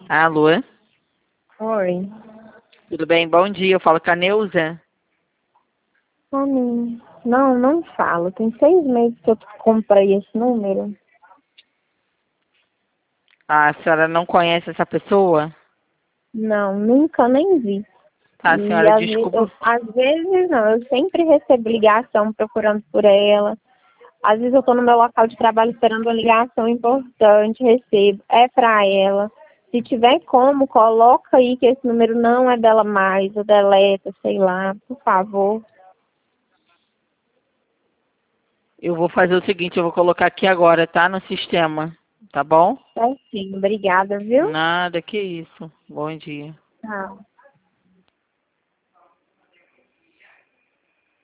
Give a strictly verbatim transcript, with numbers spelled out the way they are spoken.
Alô? Oi. Tudo bem? Bom dia. Eu falo com a Neuza. Homem, não, não falo. Tem seis meses que eu comprei esse número. A senhora não conhece essa pessoa? Não, nunca nem vi. Tá, E senhora, às vezes, desculpa. eu, às vezes não, eu sempre recebo ligação procurando por ela. Às vezes eu tô no meu local de trabalho esperando uma ligação importante, recebo. É pra ela. Se tiver como, coloca aí que esse número não é dela mais, ou deleta, sei lá, por favor. Eu vou fazer o seguinte, eu vou colocar aqui agora, tá? No sistema. Tá bom? Certinho, obrigada, viu? Nada, que isso. Bom dia. Tchau.